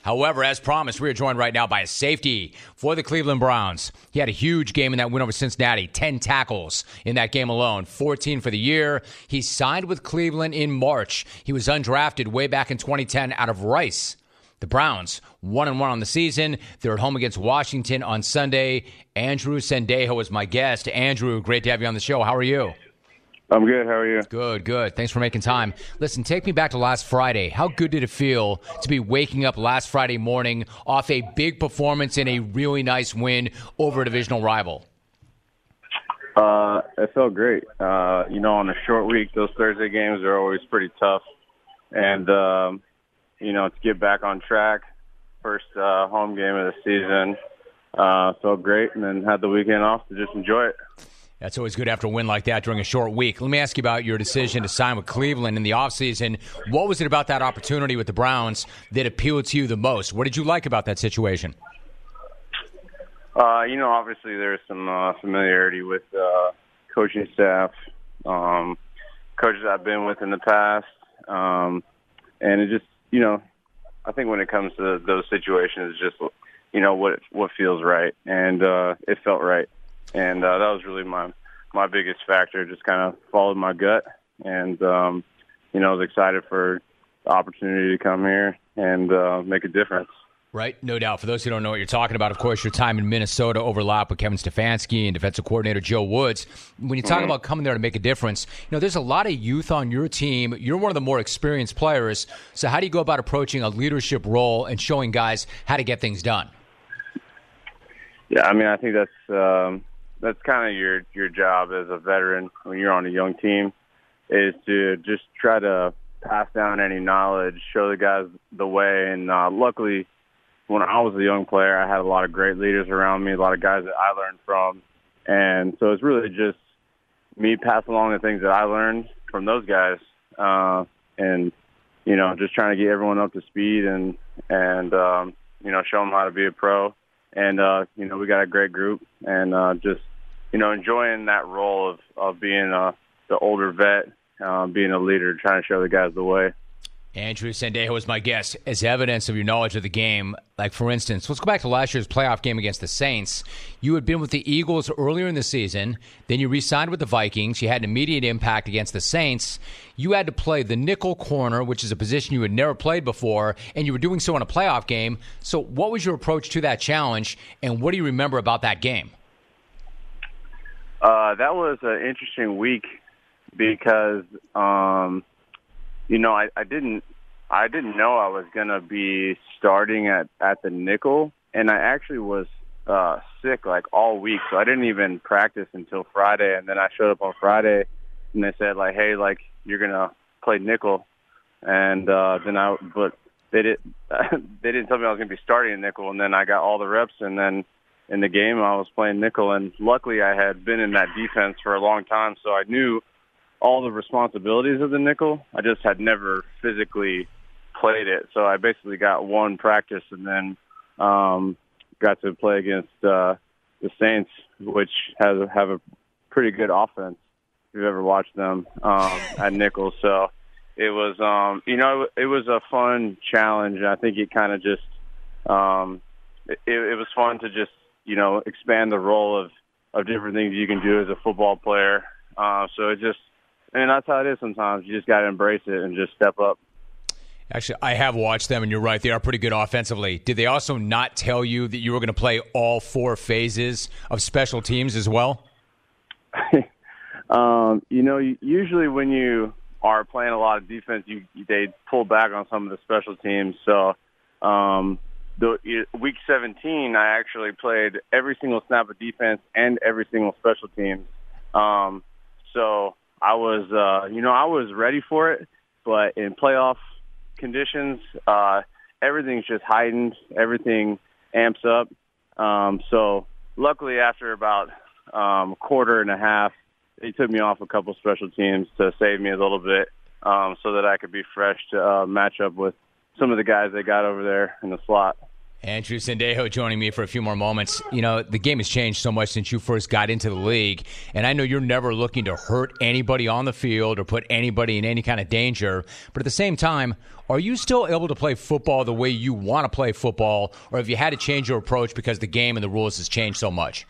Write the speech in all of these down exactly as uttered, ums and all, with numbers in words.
However, as promised, we are joined right now by a safety for the Cleveland Browns. He had a huge game in that win over Cincinnati, ten tackles in that game alone, fourteen for the year. He signed with Cleveland in March. He was undrafted way back in twenty ten out of Rice. The Browns, one and one on the season. They're at home against Washington on Sunday. Andrew Sendejo is my guest. Andrew, great to have you on the show. How are you? I'm good. How are you? Good, good. Thanks for making time. Listen, take me back to last Friday. How good did it feel to be waking up last Friday morning off a big performance and a really nice win over a divisional rival? Uh, it felt great. Uh, you know, on a short week, those Thursday games are always pretty tough. And, um, you know, to get back on track, first uh, home game of the season, uh, felt great. And then had the weekend off to just enjoy it. That's always good after a win like that during a short week. Let me ask you about your decision to sign with Cleveland in the offseason. What was it about that opportunity with the Browns that appealed to you the most? What did you like about that situation? Uh, you know, obviously there's some uh, familiarity with uh, coaching staff, um, coaches I've been with in the past. Um, and it just, you know, I think when it comes to those situations, it's just, you know, what what feels right. And uh, it felt right. And uh, that was really my my biggest factor. Just kind of followed my gut, and um, you know, I was excited for the opportunity to come here and uh, make a difference. Right, no doubt. For those who don't know what you're talking about, of course, your time in Minnesota overlap with Kevin Stefanski and defensive coordinator Joe Woods. When you talk mm-hmm. about coming there to make a difference, you know, there's a lot of youth on your team. You're one of the more experienced players. So how do you go about approaching a leadership role and showing guys how to get things done? Yeah, I mean, I think that's um, that's kind of your your job as a veteran when you're on a young team, is to just try to pass down any knowledge, show the guys the way. And uh, luckily, when I was a young player, I had a lot of great leaders around me, a lot of guys that I learned from. And so it's really just me passing along the things that I learned from those guys, uh, and, you know, just trying to get everyone up to speed and, and um, you know, show them how to be a pro. And, uh, you know, we got a great group, and uh, just, you know, enjoying that role of, of being uh, the older vet, uh, being a leader, trying to show the guys the way. Andrew Sendejo is my guest. As evidence of your knowledge of the game, like, for instance, let's go back to last year's playoff game against the Saints. You had been with the Eagles earlier in the season. Then you re-signed with the Vikings. You had an immediate impact against the Saints. You had to play the nickel corner, which is a position you had never played before, and you were doing so in a playoff game. So what was your approach to that challenge, and what do you remember about that game? Uh, that was an interesting week because um, – You know, I, I didn't, I didn't know I was gonna be starting at, at the nickel, and I actually was uh, sick like all week, so I didn't even practice until Friday. And then I showed up on Friday, and they said like, "Hey, like you're gonna play nickel," and uh, then I, but they did, they didn't tell me I was gonna be starting nickel, and then I got all the reps, and then in the game I was playing nickel, and luckily I had been in that defense for a long time, so I knew all the responsibilities of the nickel. I just had never physically played it. So I basically got one practice and then um, got to play against uh, the Saints, which has have a pretty good offense if you've ever watched them um, at nickel. So it was, um, you know, it was a fun challenge. I think it kind of just, um, it, it was fun to just, you know, expand the role of, of different things you can do as a football player. Uh, so it just, and that's how it is sometimes. You just got to embrace it and just step up. Actually, I have watched them, and you're right. They are pretty good offensively. Did they also not tell you that you were going to play all four phases of special teams as well? um, you know, usually when you are playing a lot of defense, you they pull back on some of the special teams. So um, the week seventeen, I actually played every single snap of defense and every single special teams. Um, so I was, uh, you know, I was ready for it, but in playoff conditions, uh, everything's just heightened. Everything amps up. Um, so luckily, after about um, a quarter and a half, they took me off a couple special teams to save me a little bit, um, so that I could be fresh to uh, match up with some of the guys they got over there in the slot. Andrew Sendejo joining me for a few more moments. You know, the game has changed so much since you first got into the league, and I know you're never looking to hurt anybody on the field or put anybody in any kind of danger, but at the same time, are you still able to play football the way you want to play football, or have you had to change your approach because the game and the rules has changed so much?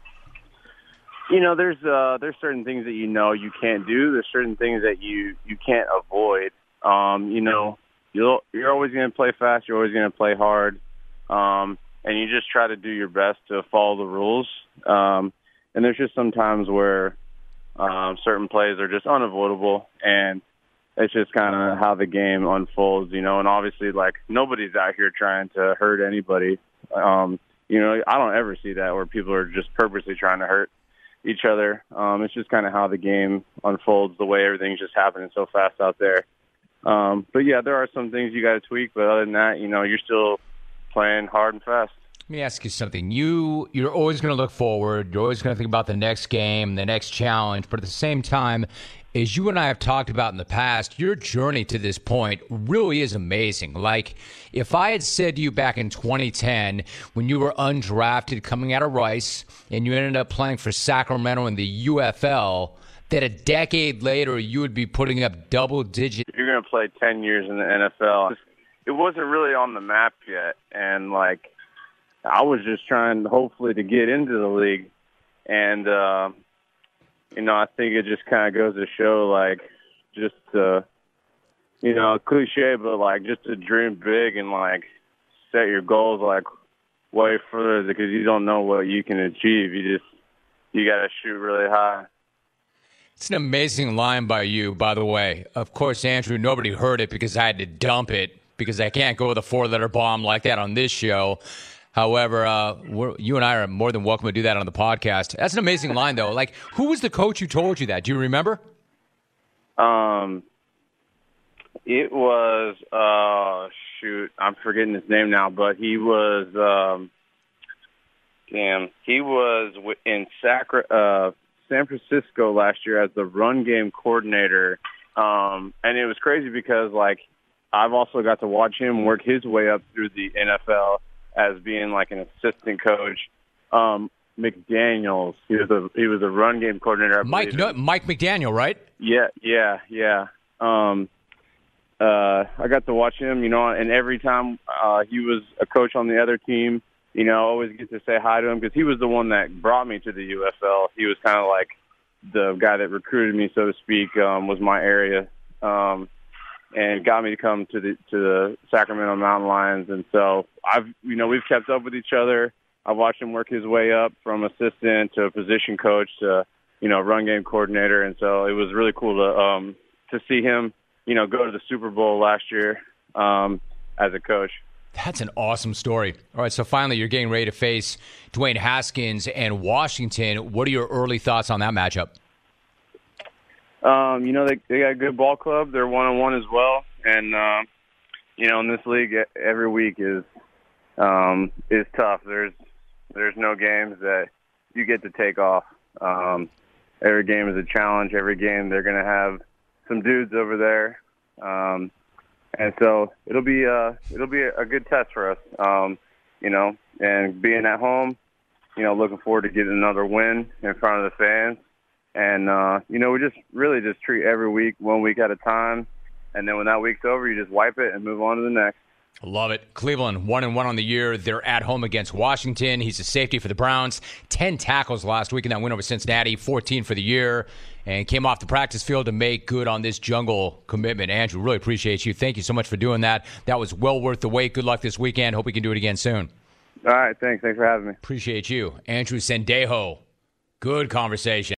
You know, there's uh, there's certain things that you know you can't do. There's certain things that you, you can't avoid. Um, you know, you'll, you're always going to play fast. You're always going to play hard. Um, and you just try to do your best to follow the rules. Um, and there's just some times where um, certain plays are just unavoidable, and it's just kind of how the game unfolds, you know. And obviously, like, nobody's out here trying to hurt anybody. Um, you know, I don't ever see that where people are just purposely trying to hurt each other. Um, it's just kind of how the game unfolds, the way everything's just happening so fast out there. Um, but, yeah, there are some things you got to tweak, but other than that, you know, you're still playing hard and fast. Let me ask you something. You, you're always going to look forward. You're always going to think about the next game, the next challenge. But at the same time, as you and I have talked about in the past, your journey to this point really is amazing. Like, if I had said to you back in twenty ten, when you were undrafted coming out of Rice, and you ended up playing for Sacramento in the U F L, that a decade later you would be putting up double digit. You're going to play ten years in the N F L. It wasn't really on the map yet, and, like, I was just trying, hopefully, to get into the league, and, uh, you know, I think it just kind of goes to show, like, just, uh, you know, cliche, but, like, just to dream big and, like, set your goals, like, way further, because you don't know what you can achieve. You just, you got to shoot really high. It's an amazing line by you, by the way. Of course, Andrew, nobody heard it because I had to dump it, because I can't go with a four-letter bomb like that on this show. However, uh, we're, you and I are more than welcome to do that on the podcast. That's an amazing line, though. Like, who was the coach who told you that? Do you remember? Um, it was, uh, shoot, I'm forgetting his name now, but he was, um, damn, he was in Sacra, uh, San Francisco last year as the run game coordinator. Um, and it was crazy because, like, I've also got to watch him work his way up through the N F L as being like an assistant coach. Um, McDaniels, he was a he was a run game coordinator. I Mike, no, Mike McDaniel, right? Yeah, yeah, yeah. Um, uh, I got to watch him, you know, and every time uh, he was a coach on the other team, you know, I always get to say hi to him because he was the one that brought me to the U F L. He was kind of like the guy that recruited me, so to speak, um, was my area. Um, and got me to come to the to the Sacramento Mountain Lions. And so I've you know we've kept up with each other. I've watched him work his way up from assistant to position coach to you know run game coordinator. And so it was really cool to um, to see him you know go to the Super Bowl last year um, as a coach. That's an awesome story. All right, so finally you're getting ready to face Dwayne Haskins and Washington. What are your early thoughts on that matchup? Um, you know, they they got a good ball club. They're one-on-one as well. And, uh, you know, in this league, every week is um, is tough. There's there's no games that you get to take off. Um, every game is a challenge. Every game they're going to have some dudes over there. Um, and so it'll be, uh, it'll be a good test for us, um, you know, and being at home, you know, looking forward to getting another win in front of the fans. And, uh, you know, we just really just treat every week one week at a time. And then when that week's over, you just wipe it and move on to the next. Love it. Cleveland, one and one on the year. They're at home against Washington. He's a safety for the Browns. Ten tackles last week in that win over Cincinnati, fourteen for the year, and came off the practice field to make good on this jungle commitment. Andrew, really appreciate you. Thank you so much for doing that. That was well worth the wait. Good luck this weekend. Hope we can do it again soon. All right. Thanks. Thanks for having me. Appreciate you. Andrew Sendejo. Good conversation.